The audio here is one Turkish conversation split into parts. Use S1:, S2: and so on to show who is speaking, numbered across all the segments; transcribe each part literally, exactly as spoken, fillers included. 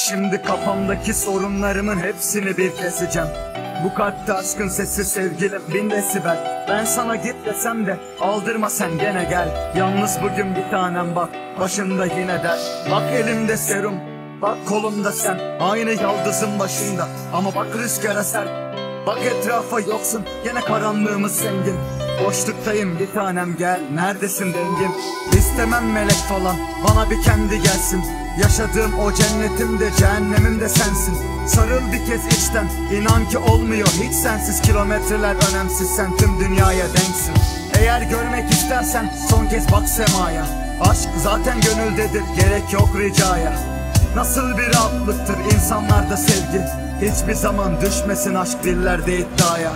S1: Şimdi kafamdaki sorunlarımın hepsini bir keseceğim. Bu kalpte aşkın sesi sevgilim bin desibel. Ben sana git desem de aldırma sen gene gel. Yalnız bugün bir tanem bak, başında yine der. Bak elimde serum, bak kolumda sen, aynı yaldızın başında. Ama bak rüzgar eser, bak etrafa yoksun, gene karanlığımız zengin. Boşluktayım bir tanem gel, neredesin dengim? İstemem melek falan, bana bir kendi gelsin. Yaşadığım o cennetim de cehennemim de sensin. Sarıl bir kez içten, inan ki olmuyor hiç sensiz. Kilometreler önemsiz, sen tüm dünyaya denksin. Eğer görmek istersen son kez bak semaya. Aşk zaten gönüldedir, gerek yok ricaya. Nasıl bir rahatlıktır insanlarda sevgi. Hiçbir zaman düşmesin aşk dillerde iddiaya.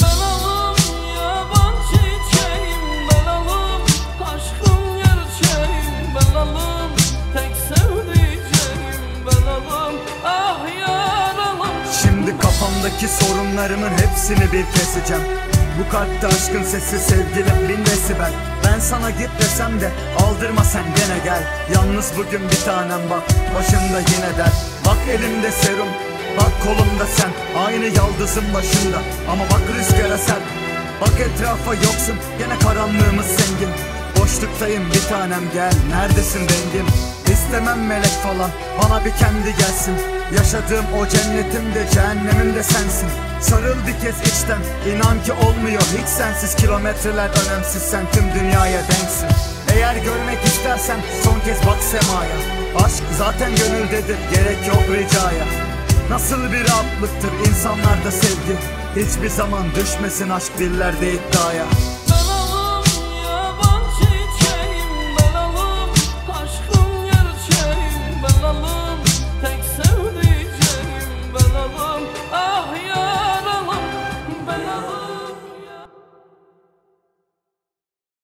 S1: Şimdi kafamdaki sorunlarımın hepsini bir keseceğim. Bu kalpte aşkın sesi sevgilim bin desibel. Ben sana git desem de aldırma sen gene gel. Yalnız bugün bir tanem bak, başında yine der. Bak elimde serum, bak kolumda sen, aynı yaldızın başında. Ama bak rüzgar eser, bak etrafa yoksun, gene karanlığımız zengin. Boşluktayım bir tanem gel, neredesin dengim? İstemem melek falan, bana bir kendi gelsin. Yaşadığım o cennetim de cehennemim de sensin. Sarıl bir kez içten, inan ki olmuyor hiç sensiz. Kilometreler önemsiz, sen tüm dünyaya denksin. Eğer görmek istersen son kez bak semaya. Aşk zaten gönüldedir, gerek yok ricaya. Nasıl bir rahatlıktır insanlarda sevgi. Hiçbir zaman düşmesin aşk dillerde iddiaya.